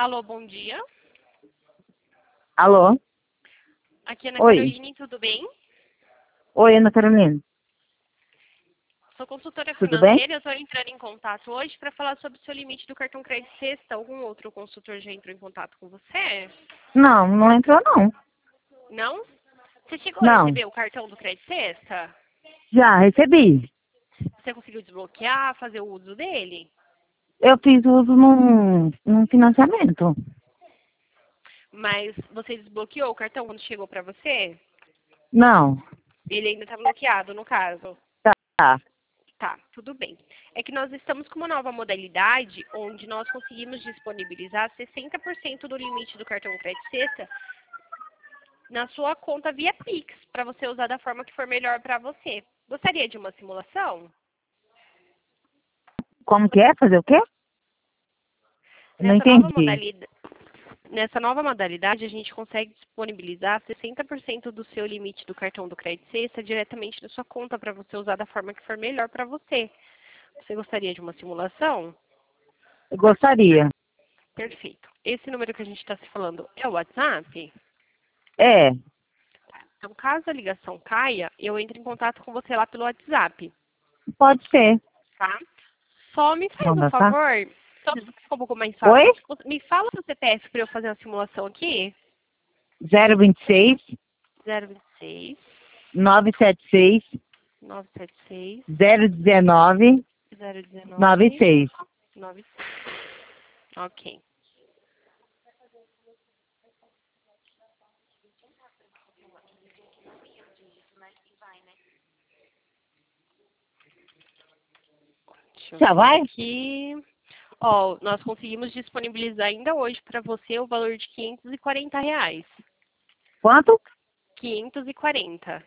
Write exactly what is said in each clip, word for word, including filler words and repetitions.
Alô, bom dia. Alô? Aqui é Ana Oi. Caroline, tudo bem? Oi, Ana Carolina. Sou consultora Tudo bem? financeira e eu estou entrando em contato hoje para falar sobre o seu limite do cartão crédito sexta. Algum outro consultor já entrou em contato com você? Não, não entrou não. Não? Você chegou a Não. receber o cartão do crédito sexta? Já recebi. Você conseguiu desbloquear, fazer o uso dele? Eu fiz uso num, num financiamento. Mas você desbloqueou o cartão quando chegou para você? Não. Ele ainda está bloqueado, no caso. Tá. Tá, tudo bem. É que nós estamos com uma nova modalidade onde nós conseguimos disponibilizar sessenta por cento do limite do cartão crédito sexta na sua conta via Pix, para você usar da forma que for melhor para você. Gostaria de uma simulação? Como que é? Fazer o quê? Não Nessa nova entendi. modalidade, nessa nova modalidade, a gente consegue disponibilizar sessenta por cento do seu limite do cartão do crédito sexta diretamente na sua conta para você usar da forma que for melhor para você. Você gostaria de uma simulação? Eu gostaria. Perfeito. Esse número que a gente está se falando é o WhatsApp? É. Então, caso a ligação caia, eu entro em contato com você lá pelo WhatsApp, Pode ser. tá? Só me faz um Manda, tá? favor, só para ficar um pouco mais Oi? fácil. Me fala o C P F para eu fazer a simulação aqui. zero vinte e seis, zero vinte e seis, novecentos e setenta e seis, novecentos e setenta e seis, zero dezenove, zero noventa e dezenove, seis. noventa e seis. Ok. Deixa eu Já ver vai? aqui. Ó, nós conseguimos disponibilizar ainda hoje para você o valor de quinhentos e quarenta reais. Quanto? quinhentos e quarenta.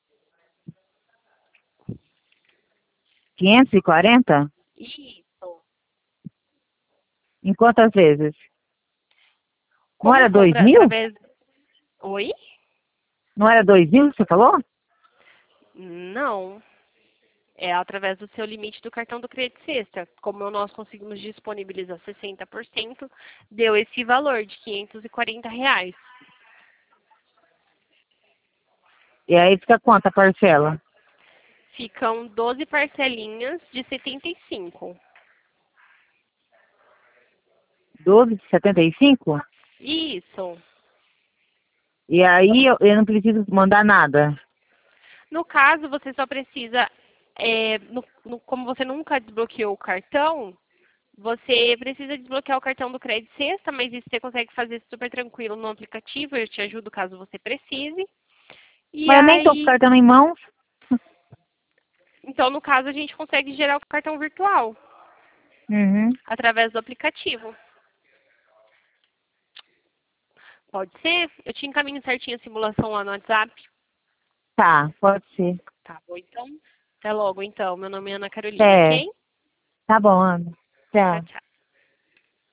quinhentos e quarenta? Isso. Em quantas vezes? Não Como era dois compra mil? através... Oi? Não era dois mil que você falou? Não. É através do seu limite do cartão do crédito sexta. Como nós conseguimos disponibilizar sessenta por cento, deu esse valor de quinhentos e quarenta reais. E aí fica quanto a parcela? Ficam doze parcelinhas de setenta e cinco. doze de setenta e cinco? Isso. E aí eu, eu não preciso mandar nada. No caso, você só precisa, é, no- no- como você nunca desbloqueou o cartão, você precisa desbloquear o cartão do crédito sexta, mas isso você consegue fazer super tranquilo no aplicativo. Eu te ajudo caso você precise. E Mas eu nem tô com o aí, cartão em mãos. então, no caso, a gente consegue gerar o cartão virtual Uhum. através do aplicativo. Pode ser? Eu te encaminho certinho a simulação lá no WhatsApp. Tá, pode ser. Tá bom, então. Até logo, então. Meu nome é Ana Carolina, É, ok? tá bom, Ana. Tchau, Tchau. tchau.